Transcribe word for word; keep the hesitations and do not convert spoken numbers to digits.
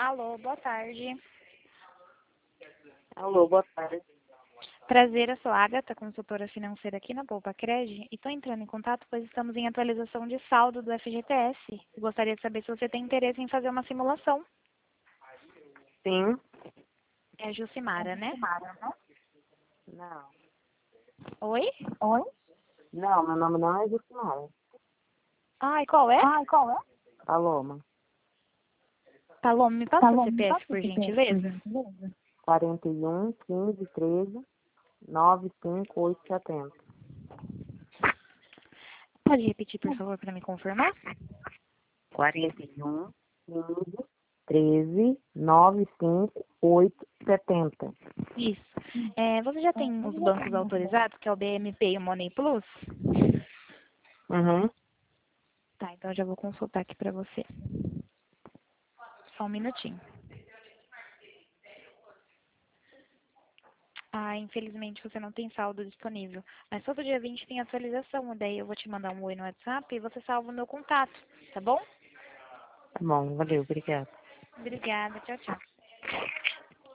Alô, boa tarde. Alô, boa tarde. Prazer, eu sou a Agatha, consultora financeira aqui na Poupa Cred, e estou entrando em contato pois estamos em atualização de saldo do F G T S. Gostaria de saber se você tem interesse em fazer uma simulação. Sim. É a Jucimara, né? Não. Oi? Oi? Não, meu nome não é Jucimara. Ai, qual é? Ai, qual é? Paloma. Paloma, me passa o Paloma, me C P F, passa o por C P F, por gentileza? gentileza. quarenta e um, quinze, treze, nove cinco oito setenta. Pode repetir, por favor, para me confirmar? quarenta e um, quinze, treze, nove cinco oito setenta. Isso. É, você já tem os bancos autorizados, que é o B M P e o Money Plus? Uhum. Tá, então eu já vou consultar aqui para você. Só um minutinho. Ah, infelizmente você não tem saldo disponível. Mas todo dia vinte tem atualização. Daí eu vou te mandar um oi no WhatsApp e você salva o meu contato, tá bom? Tá bom, valeu, obrigada. Obrigada, tchau, tchau.